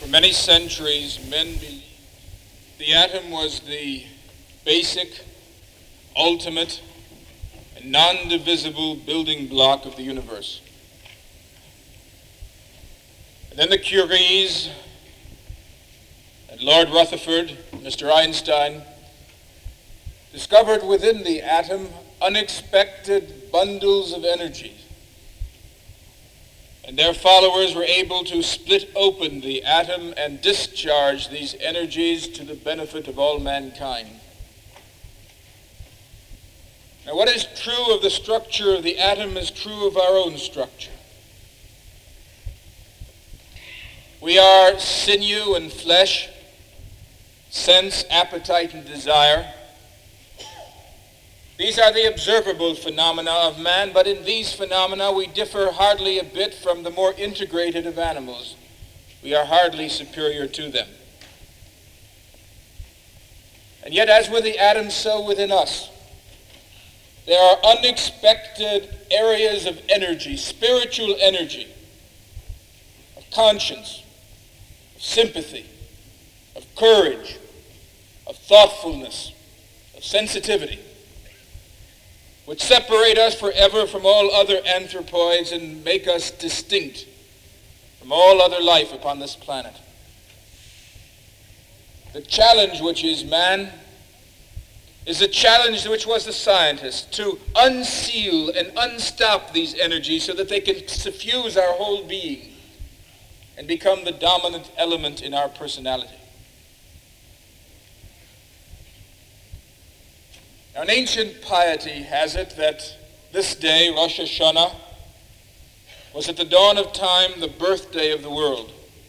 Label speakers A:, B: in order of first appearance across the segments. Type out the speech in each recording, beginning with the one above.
A: For many centuries, men believed the atom was the basic, ultimate, and non-divisible building block of the universe. And then the Curies, and Lord Rutherford, Mr. Einstein, discovered within the atom unexpected bundles of energy. And their followers were able to split open the atom and discharge these energies to the benefit of all mankind. Now, what is true of the structure of the atom is true of our own structure. We are sinew and flesh, sense, appetite, and desire. These are the observable phenomena of man, but in these phenomena we differ hardly a bit from the more integrated of animals. We are hardly superior to them. And yet, as with the atom, so within us, there are unexpected areas of energy, spiritual energy, of conscience, of sympathy, of courage, of thoughtfulness, of sensitivity, which separate us forever from all other anthropoids and make us distinct from all other life upon this planet. The challenge which is man is the challenge which was the scientist, to unseal and unstop these energies so that they can suffuse our whole being and become the dominant element in our personality. Now, an ancient piety has it that this day, Rosh Hashanah, was at the dawn of time the birthday of the world.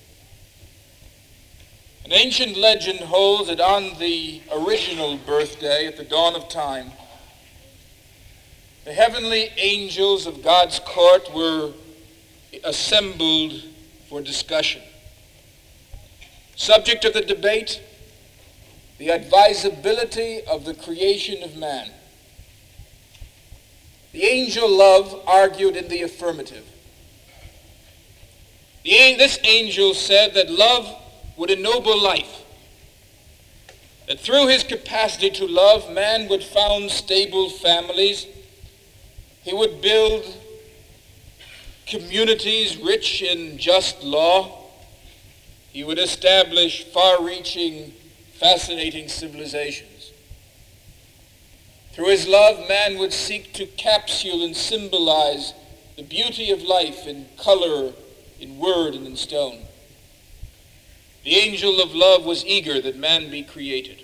A: An ancient legend holds that on the original birthday, at the dawn of time, the heavenly angels of God's court were assembled for discussion. Subject of the debate, the advisability of the creation of man. The angel Love argued in the affirmative. This angel said that love would ennoble life, that through his capacity to love, man would found stable families, he would build communities rich in just law, he would establish far-reaching, fascinating civilizations. Through his love, man would seek to capsule and symbolize the beauty of life in color, in word, and in stone. The angel of love was eager that man be created.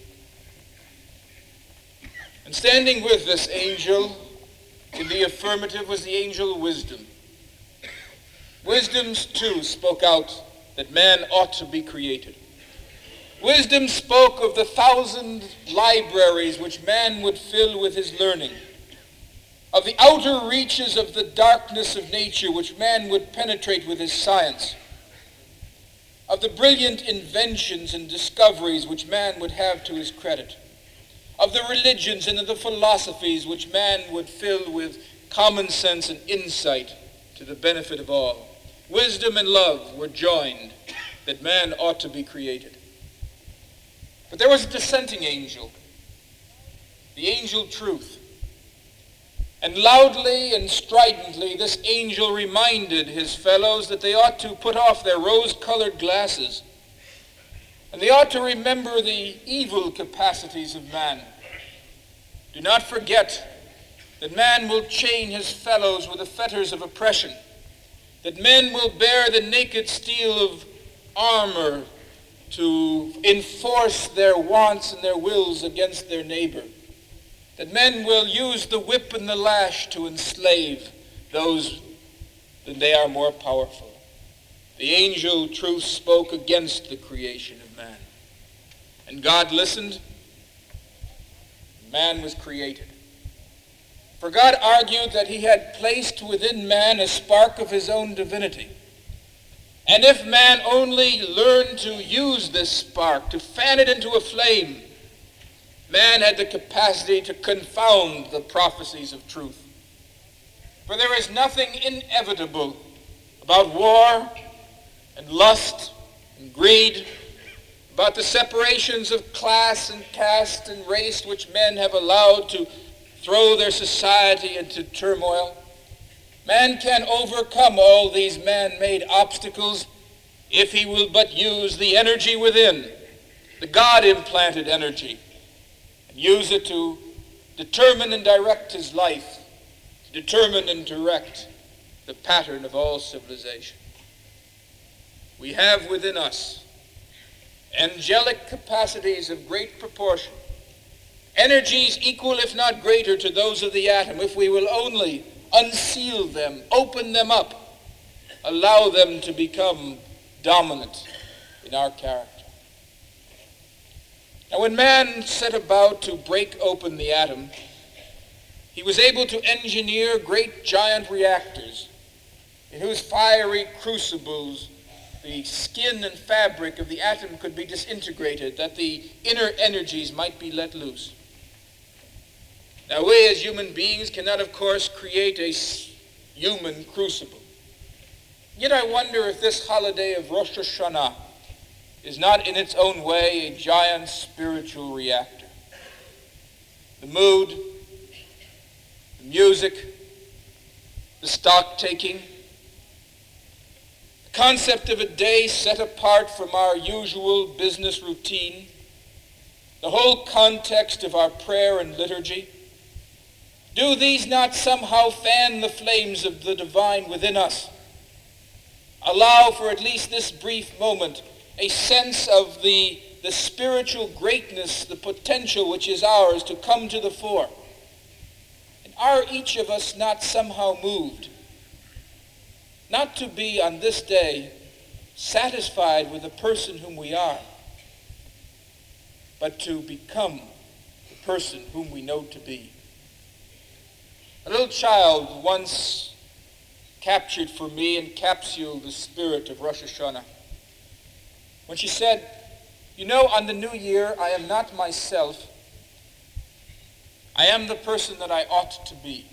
A: And standing with this angel in the affirmative was the angel Wisdom. Wisdom, too, spoke out that man ought to be created. Wisdom spoke of the 1,000 libraries which man would fill with his learning, of the outer reaches of the darkness of nature which man would penetrate with his science, of the brilliant inventions and discoveries which man would have to his credit, of the religions and of the philosophies which man would fill with common sense and insight to the benefit of all. Wisdom and love were joined that man ought to be created. But there was a dissenting angel, the angel Truth. And loudly and stridently, this angel reminded his fellows that they ought to put off their rose-colored glasses, and they ought to remember the evil capacities of man. Do not forget that man will chain his fellows with the fetters of oppression, that men will bear the naked steel of armor to enforce their wants and their wills against their neighbor, that men will use the whip and the lash to enslave those that they are more powerful. The angel Truth spoke against the creation of man. And God listened. Man was created. For God argued that he had placed within man a spark of his own divinity. And if man only learned to use this spark, to fan it into a flame, man had the capacity to confound the prophecies of truth. For there is nothing inevitable about war and lust and greed, about the separations of class and caste and race which men have allowed to throw their society into turmoil. Man can overcome all these man-made obstacles if he will but use the energy within, the God-implanted energy, and use it to determine and direct his life, to determine and direct the pattern of all civilization. We have within us angelic capacities of great proportion, energies equal if not greater to those of the atom, if we will only unseal them, open them up, allow them to become dominant in our character. Now, when man set about to break open the atom, he was able to engineer great giant reactors in whose fiery crucibles the skin and fabric of the atom could be disintegrated, that the inner energies might be let loose. Now, we as human beings cannot, of course, create a human crucible. Yet I wonder if this holiday of Rosh Hashanah is not in its own way a giant spiritual reactor. The mood, the music, the stock-taking, the concept of a day set apart from our usual business routine, the whole context of our prayer and liturgy, do these not somehow fan the flames of the divine within us? Allow for at least this brief moment a sense of the spiritual greatness, the potential which is ours to come to the fore. And are each of us not somehow moved, not to be on this day satisfied with the person whom we are, but to become the person whom we know to be? A little child once captured for me and encapsulated the spirit of Rosh Hashanah when she said, "You know, on the new year, I am not myself. I am the person that I ought to be.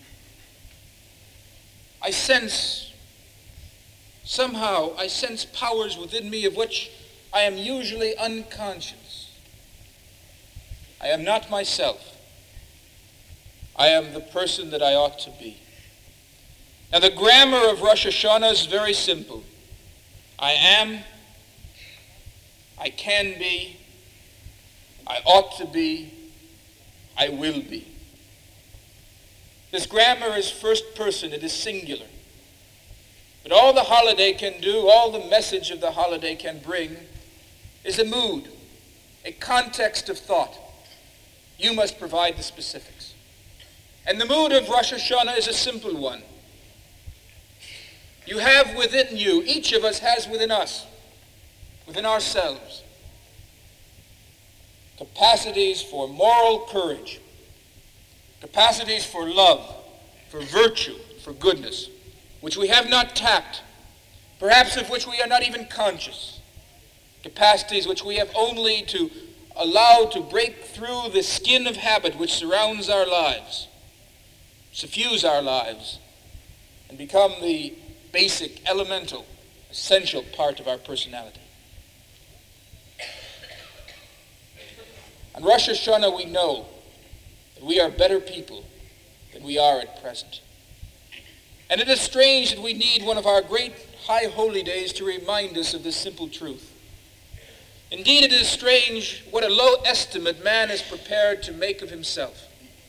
A: I sense powers within me of which I am usually unconscious. I am not myself. I am the person that I ought to be." Now, the grammar of Rosh Hashanah is very simple. I am, I can be, I ought to be, I will be. This grammar is first person, it is singular. But all the holiday can do, all the message of the holiday can bring, is a mood, a context of thought. You must provide the specifics. And the mood of Rosh Hashanah is a simple one. You have within you, each of us has within us, within ourselves, capacities for moral courage, capacities for love, for virtue, for goodness, which we have not tapped, perhaps of which we are not even conscious, capacities which we have only to allow to break through the skin of habit which surrounds our lives, suffuse our lives, and become the basic, elemental, essential part of our personality. On Rosh Hashanah, we know that we are better people than we are at present. And it is strange that we need one of our great high holy days to remind us of this simple truth. Indeed, it is strange what a low estimate man is prepared to make of himself.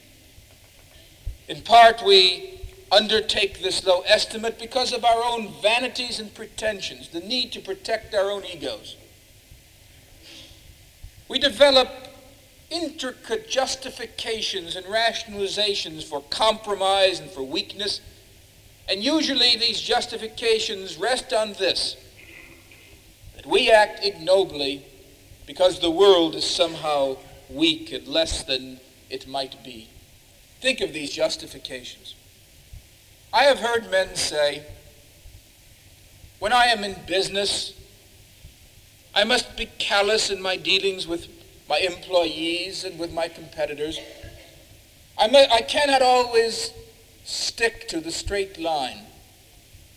A: In part, we undertake this low estimate because of our own vanities and pretensions, the need to protect our own egos. We develop intricate justifications and rationalizations for compromise and for weakness, and usually these justifications rest on this, that we act ignobly because the world is somehow weak and less than it might be. Think of these justifications. I have heard men say, when I am in business, I must be callous in my dealings with my employees and with my competitors. I cannot always stick to the straight line.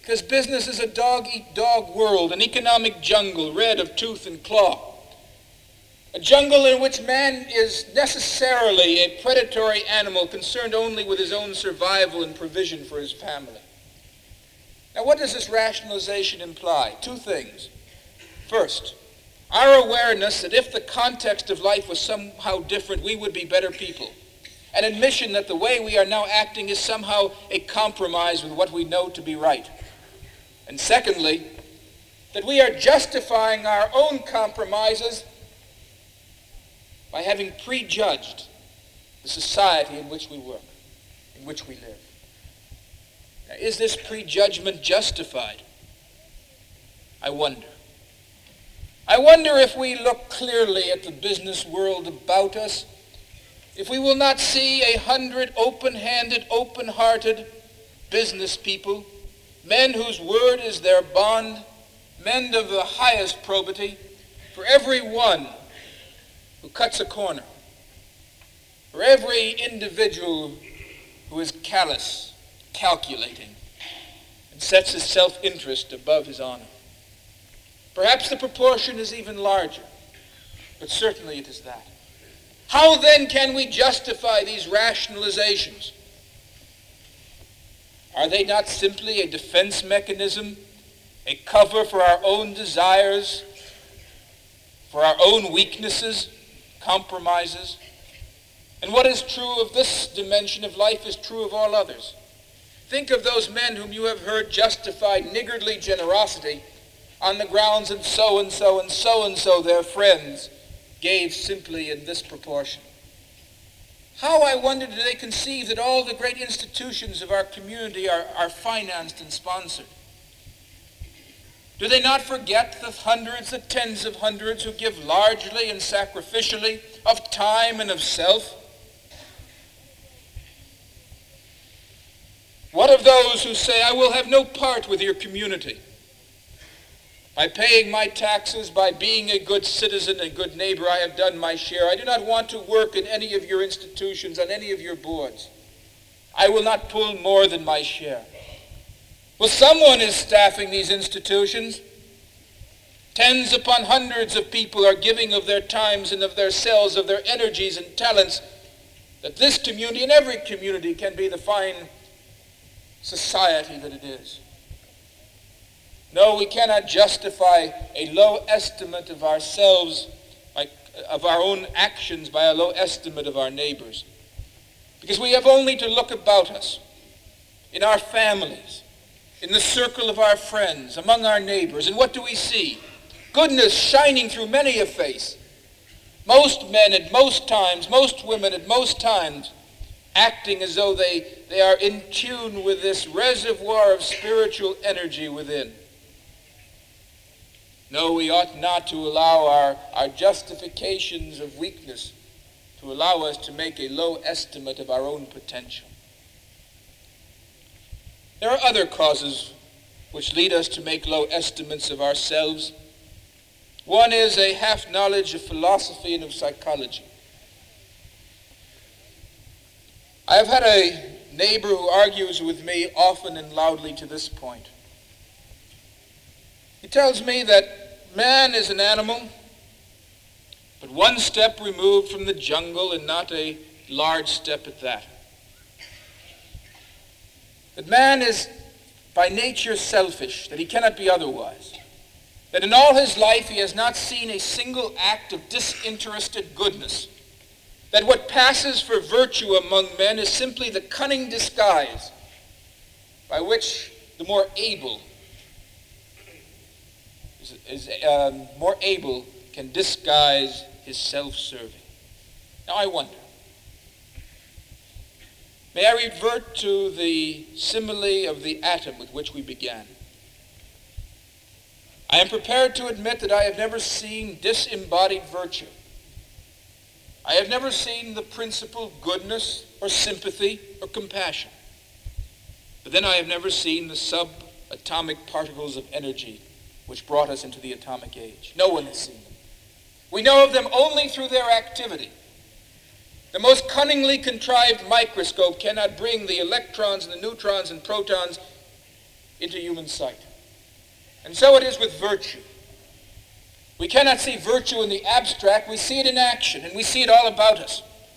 A: Because business is a dog-eat-dog world, an economic jungle red of tooth and claw. A jungle in which man is necessarily a predatory animal concerned only with his own survival and provision for his family. Now, what does this rationalization imply? Two things. First, our awareness that if the context of life was somehow different, we would be better people. An admission that the way we are now acting is somehow a compromise with what we know to be right. And secondly, that we are justifying our own compromises by having prejudged the society in which we work, in which we live. Now, is this prejudgment justified? I wonder. I wonder if we look clearly at the business world about us, if we will not see 100 open-handed, open-hearted business people, men whose word is their bond, men of the highest probity, for every one who cuts a corner, for every individual who is callous, calculating, and sets his self-interest above his honor. Perhaps the proportion is even larger, but certainly it is that. How then can we justify these rationalizations? Are they not simply a defense mechanism, a cover for our own desires, for our own weaknesses, compromises? And what is true of this dimension of life is true of all others. Think of those men whom you have heard justify niggardly generosity on the grounds and so and so their friends gave simply in this proportion. How, I wonder, do they conceive that all the great institutions of our community are financed and sponsored? Do they not forget the hundreds, the tens of hundreds who give largely and sacrificially of time and of self? What of those who say, I will have no part with your community? By paying my taxes, by being a good citizen, a good neighbor, I have done my share. I do not want to work in any of your institutions, on any of your boards. I will not pull more than my share. Well, someone is staffing these institutions. Tens upon hundreds of people are giving of their times and of their selves, of their energies and talents, that this community and every community can be the fine society that it is. No, we cannot justify a low estimate of ourselves, of our own actions, by a low estimate of our neighbors. Because we have only to look about us, in our families, in the circle of our friends, among our neighbors, and what do we see? Goodness shining through many a face. Most men at most times, most women at most times, acting as though they are in tune with this reservoir of spiritual energy within. No, we ought not to allow our justifications of weakness to allow us to make a low estimate of our own potential. There are other causes which lead us to make low estimates of ourselves. One is a half-knowledge of philosophy and of psychology. I have had a neighbor who argues with me often and loudly to this point. He tells me that man is an animal, but one step removed from the jungle and not a large step at that. That man is by nature selfish, that he cannot be otherwise. That in all his life he has not seen a single act of disinterested goodness. That what passes for virtue among men is simply the cunning disguise by which the more able can disguise his self-serving. Now I wonder, may I revert to the simile of the atom with which we began? I am prepared to admit that I have never seen disembodied virtue. I have never seen the principle goodness or sympathy or compassion. But then I have never seen the subatomic particles of energy which brought us into the atomic age. No one has seen them. We know of them only through their activity. The most cunningly contrived microscope cannot bring the electrons and the neutrons and protons into human sight. And so it is with virtue. We cannot see virtue in the abstract. We see it in action, and we see it all about us.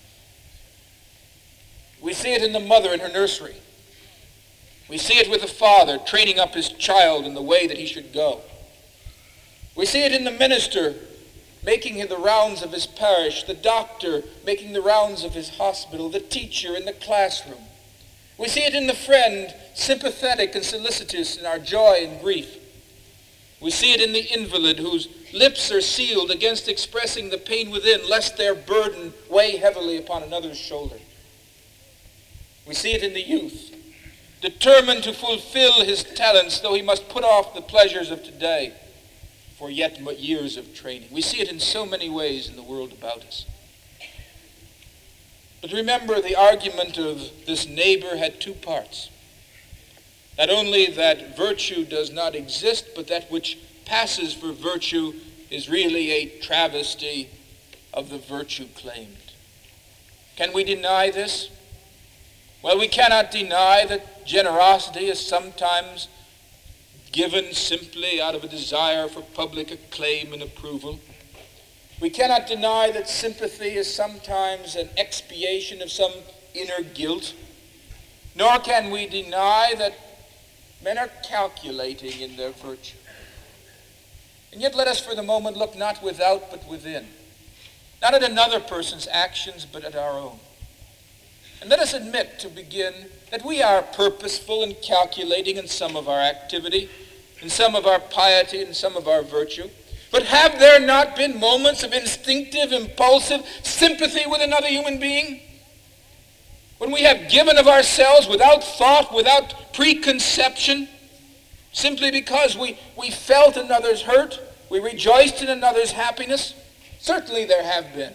A: We see it in the mother in her nursery. We see it with the father training up his child in the way that he should go. We see it in the minister making the rounds of his parish, the doctor making the rounds of his hospital, the teacher in the classroom. We see it in the friend, sympathetic and solicitous in our joy and grief. We see it in the invalid whose lips are sealed against expressing the pain within, lest their burden weigh heavily upon another's shoulder. We see it in the youth, determined to fulfill his talents, though he must put off the pleasures of today for yet years of training. We see it in so many ways in the world about us. But remember, the argument of this neighbor had two parts. Not only that virtue does not exist, but that which passes for virtue is really a travesty of the virtue claimed. Can we deny this? Well, we cannot deny that generosity is sometimes given simply out of a desire for public acclaim and approval. We cannot deny that sympathy is sometimes an expiation of some inner guilt. Nor can we deny that men are calculating in their virtue. And yet let us for the moment look not without but within. Not at another person's actions, but at our own. And let us admit to begin that we are purposeful and calculating in some of our activity, in some of our piety, in some of our virtue. But have there not been moments of instinctive, impulsive sympathy with another human being? When we have given of ourselves without thought, without preconception, simply because we felt another's hurt, we rejoiced in another's happiness? Certainly there have been.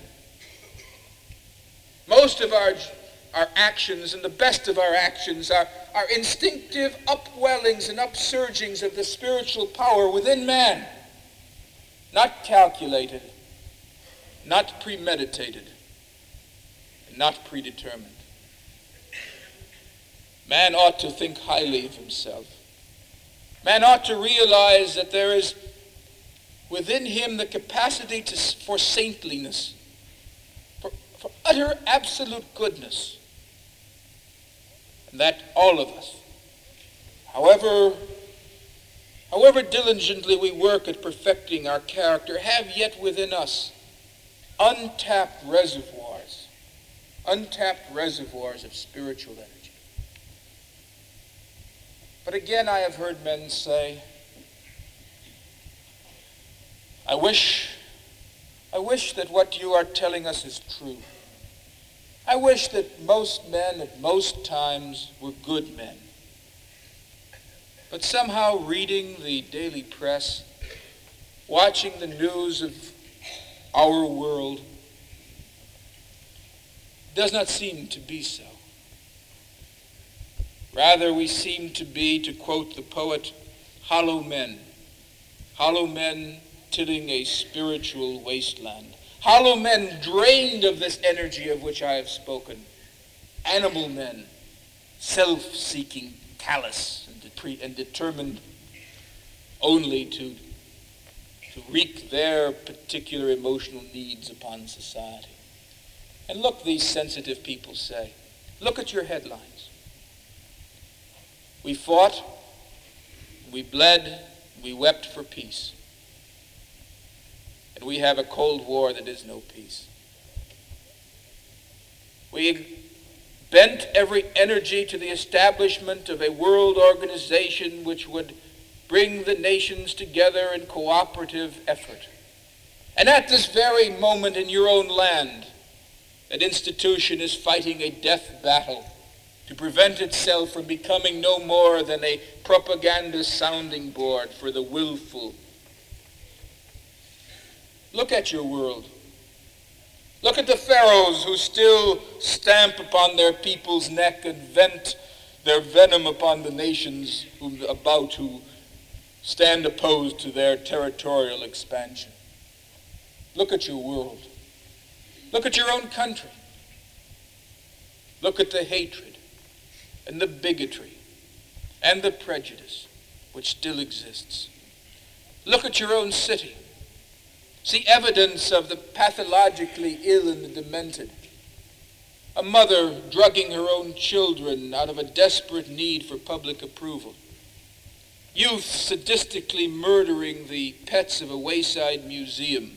A: Most of our actions and the best of our actions are instinctive upwellings and upsurgings of the spiritual power within man. Not calculated, not premeditated, and not predetermined. Man ought to think highly of himself. Man ought to realize that there is within him the capacity for saintliness, for utter absolute goodness. And that all of us, however diligently we work at perfecting our character, have yet within us untapped reservoirs of spiritual energy. But again, I have heard men say, I wish that what you are telling us is true. I wish that most men at most times were good men. But somehow reading the daily press, watching the news of our world, does not seem to be so. Rather, we seem to be, to quote the poet, hollow men tilling a spiritual wasteland. Hollow men drained of this energy of which I have spoken. Animal men, self-seeking, callous, and determined only to wreak their particular emotional needs upon society. And look, these sensitive people say, look at your headlines. We fought, we bled, we wept for peace. And we have a Cold War that is no peace. We bent every energy to the establishment of a world organization which would bring the nations together in cooperative effort. And at this very moment in your own land, that institution is fighting a death battle to prevent itself from becoming no more than a propaganda sounding board for the willful. Look at your world. Look at the pharaohs who still stamp upon their people's neck and vent their venom upon the nations who stand opposed to their territorial expansion. Look at your world. Look at your own country. Look at the hatred and the bigotry and the prejudice which still exists. Look at your own city. See evidence of the pathologically ill and the demented. A mother drugging her own children out of a desperate need for public approval. Youth sadistically murdering the pets of a wayside museum.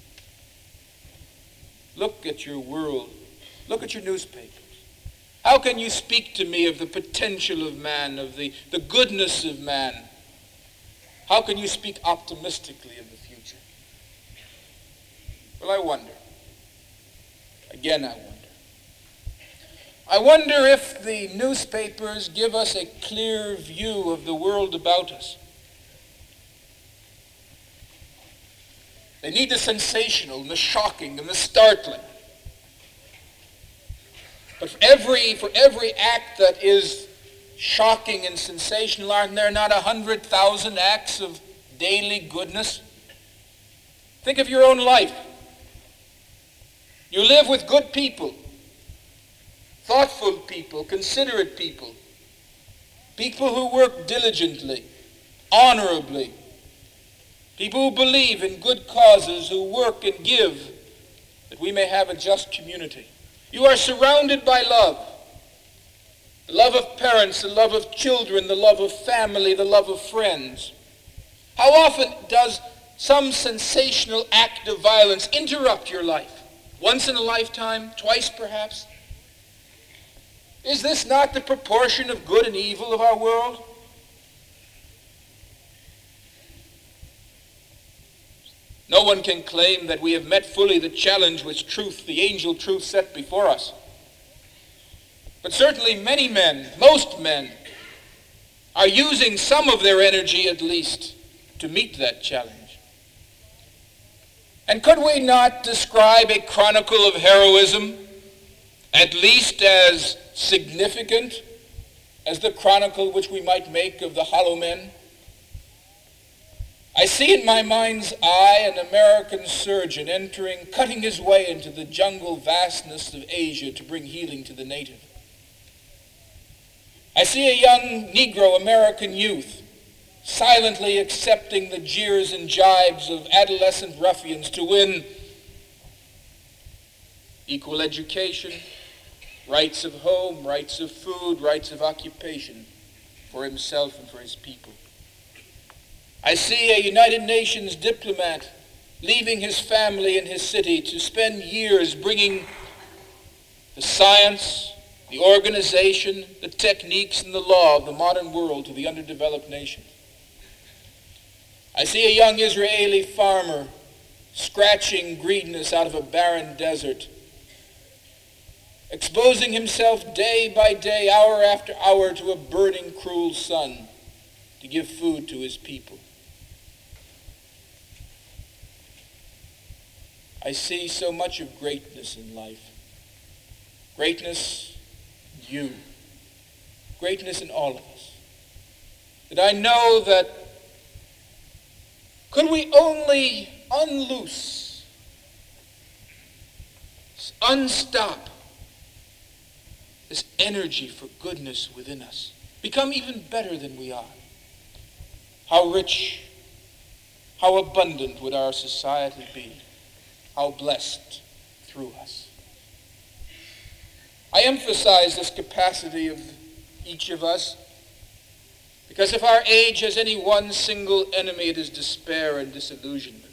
A: Look at your world. Look at your newspapers. How can you speak to me of the potential of man, of the goodness of man? How can you speak optimistically of the future? Well, I wonder. Again, I wonder. I wonder if the newspapers give us a clear view of the world about us. They need the sensational and the shocking and the startling. But for every act that is shocking and sensational, aren't there not 100,000 acts of daily goodness? Think of your own life. You live with good people, thoughtful people, considerate people, people who work diligently, honorably, people who believe in good causes, who work and give, that we may have a just community. You are surrounded by love. The love of parents, the love of children, the love of family, the love of friends. How often does some sensational act of violence interrupt your life? Once in a lifetime, twice perhaps? Is this not the proportion of good and evil of our world? No one can claim that we have met fully the challenge which truth, the angel truth, set before us. But certainly many men, most men, are using some of their energy at least to meet that challenge. And could we not describe a chronicle of heroism at least as significant as the chronicle which we might make of the Hollow Men? I see in my mind's eye an American surgeon cutting his way into the jungle vastness of Asia to bring healing to the native. I see a young Negro American youth silently accepting the jeers and jibes of adolescent ruffians to win equal education, rights of home, rights of food, rights of occupation for himself and for his people. I see a United Nations diplomat leaving his family and his city to spend years bringing the science, the organization, the techniques, and the law of the modern world to the underdeveloped nations. I see a young Israeli farmer scratching greenness out of a barren desert, exposing himself day by day, hour after hour, to a burning, cruel sun to give food to his people. I see so much of greatness in life. Greatness in you. Greatness in all of us. That I know that could we only unloose, unstop this energy for goodness within us, become even better than we are, how rich, how abundant would our society be, how blessed through us. I emphasize this capacity of each of us because if our age has any one single enemy, it is despair and disillusionment.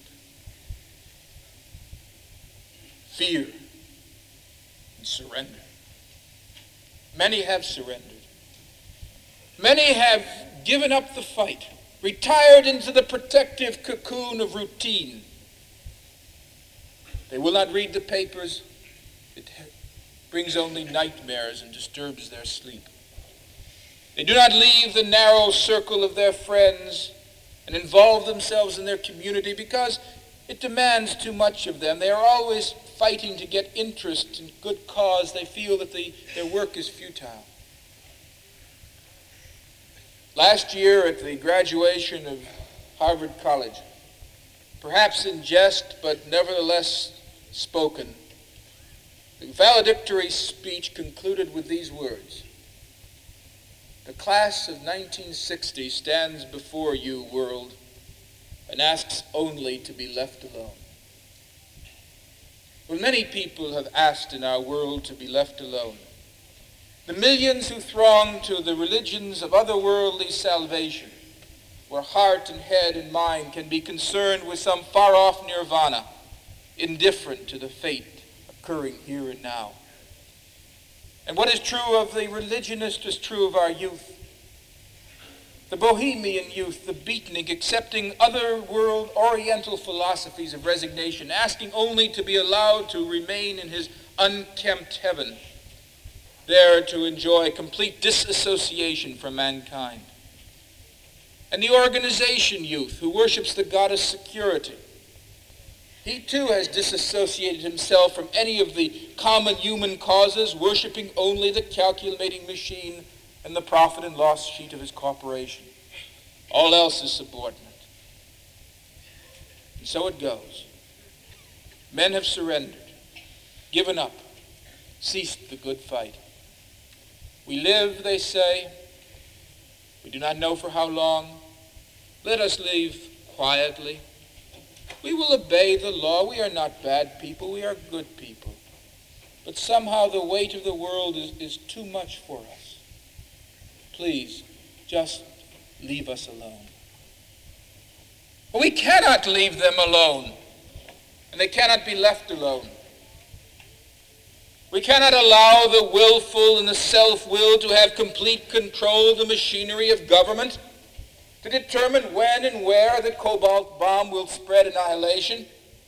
A: Fear and surrender. Many have surrendered. Many have given up the fight, retired into the protective cocoon of routine. They will not read the papers. It brings only nightmares and disturbs their sleep. They do not leave the narrow circle of their friends and involve themselves in their community because it demands too much of them. They are always fighting to get interest in good cause. They feel that their work is futile. Last year at the graduation of Harvard College, perhaps in jest but nevertheless spoken, the valedictory speech concluded with these words: The class of 1960 stands before you, world, and asks only to be left alone. Well, many people have asked in our world to be left alone. The millions who throng to the religions of otherworldly salvation, where heart and head and mind can be concerned with some far-off nirvana, indifferent to the fate occurring here and now. And what is true of the religionist is true of our youth. The Bohemian youth, the beatnik, accepting other world oriental philosophies of resignation, asking only to be allowed to remain in his unkempt heaven, there to enjoy complete disassociation from mankind. And the organization youth, who worships the goddess security, he too has disassociated himself from any of the common human causes, worshiping only the calculating machine and the profit and loss sheet of his corporation. All else is subordinate. And so it goes. Men have surrendered, given up, ceased the good fight. We live, they say. We do not know for how long. Let us live quietly. We will obey the law. We are not bad people. We are good people. But somehow the weight of the world is too much for us. Please, just leave us alone. But we cannot leave them alone. And they cannot be left alone. We cannot allow the willful and the self-will to have complete control of the machinery of government, to determine when and where the cobalt bomb will spread annihilation.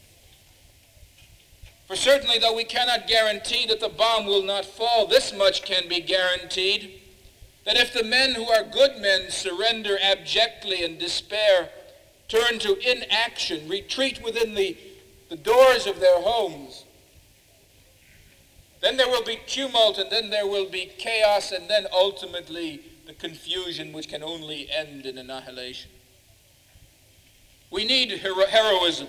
A: For certainly, though we cannot guarantee that the bomb will not fall, this much can be guaranteed, that if the men who are good men surrender abjectly in despair, turn to inaction, retreat within the doors of their homes, then there will be tumult, and then there will be chaos, and then ultimately the confusion which can only end in annihilation. We need heroism.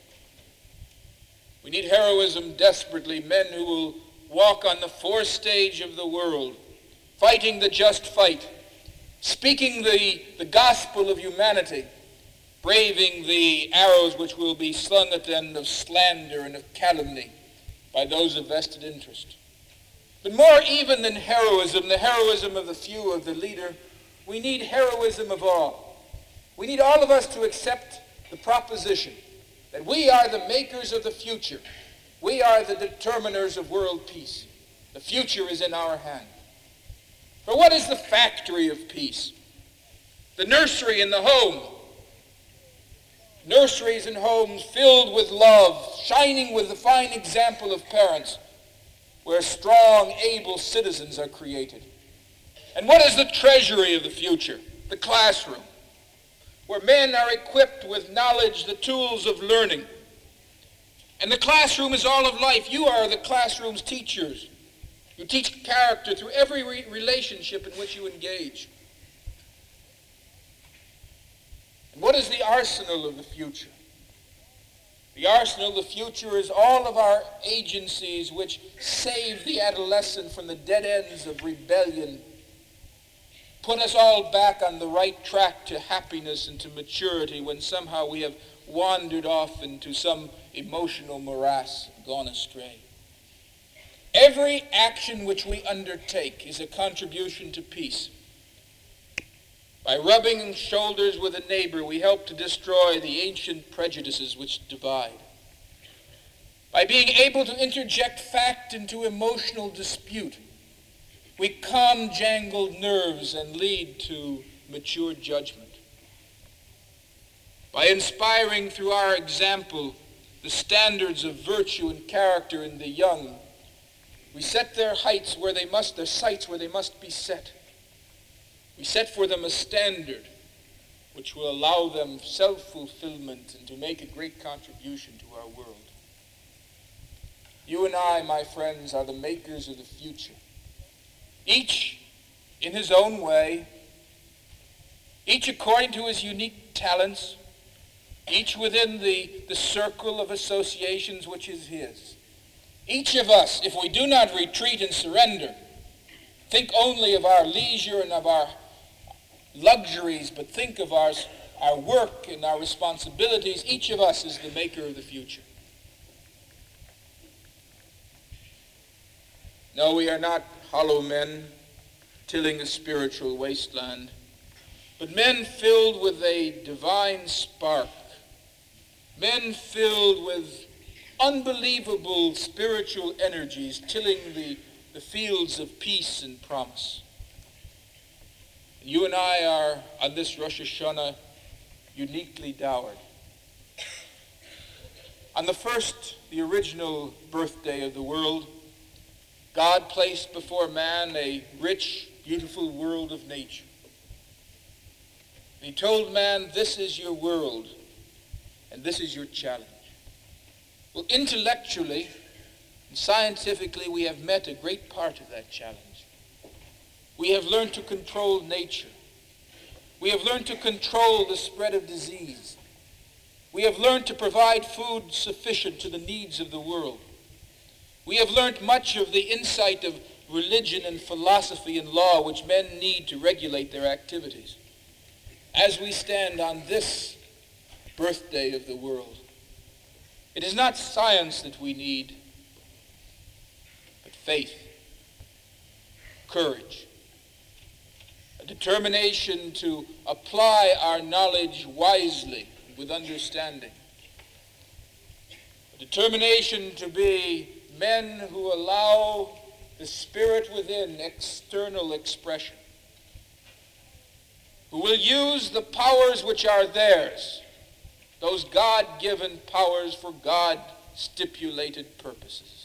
A: We need heroism desperately, men who will walk on the forestage of the world, fighting the just fight, speaking the gospel of humanity, braving the arrows which will be slung at them of slander and of calumny by those of vested interest. But more even than heroism, the heroism of the few, of the leader, we need heroism of all. We need all of us to accept the proposition that we are the makers of the future. We are the determiners of world peace. The future is in our hand. For what is the factory of peace? The nursery in the home. Nurseries and homes filled with love, shining with the fine example of parents, where strong, able citizens are created. And what is the treasury of the future? The classroom, where men are equipped with knowledge, the tools of learning. And the classroom is all of life. You are the classroom's teachers. You teach character through every relationship in which you engage. And what is the arsenal of the future? The arsenal of the future is all of our agencies which save the adolescent from the dead ends of rebellion, put us all back on the right track to happiness and to maturity when somehow we have wandered off into some emotional morass and gone astray. Every action which we undertake is a contribution to peace. By rubbing shoulders with a neighbor, we help to destroy the ancient prejudices which divide. By being able to interject fact into emotional dispute, we calm jangled nerves and lead to mature judgment. By inspiring through our example the standards of virtue and character in the young, we set their sights where they must be set. We set for them a standard which will allow them self-fulfillment and to make a great contribution to our world. You and I, my friends, are the makers of the future. Each in his own way, each according to his unique talents, each within the circle of associations which is his. Each of us, if we do not retreat and surrender, think only of our leisure and of our luxuries, but think of our work and our responsibilities. Each of us is the maker of the future. No, we are not hollow men tilling a spiritual wasteland, but men filled with a divine spark, men filled with unbelievable spiritual energies, tilling the fields of peace and promise. You and I are, on this Rosh Hashanah, uniquely dowered. On the first, the original birthday of the world, God placed before man a rich, beautiful world of nature. And he told man, this is your world, and this is your challenge. Well, intellectually and scientifically, we have met a great part of that challenge. We have learned to control nature. We have learned to control the spread of disease. We have learned to provide food sufficient to the needs of the world. We have learned much of the insight of religion and philosophy and law which men need to regulate their activities. As we stand on this birthday of the world, it is not science that we need, but faith, courage, a determination to apply our knowledge wisely and with understanding, a determination to be men who allow the spirit within external expression, who will use the powers which are theirs, those God-given powers for God-stipulated purposes.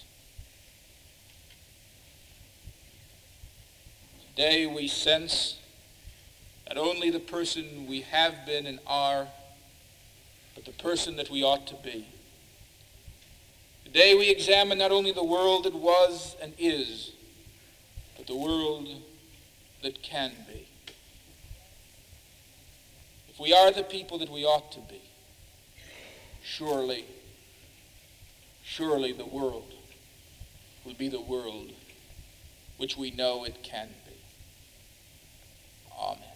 A: Today we sense not only the person we have been and are, but the person that we ought to be. Today we examine not only the world that was and is, but the world that can be. If we are the people that we ought to be, surely the world will be the world which we know it can be. Amen.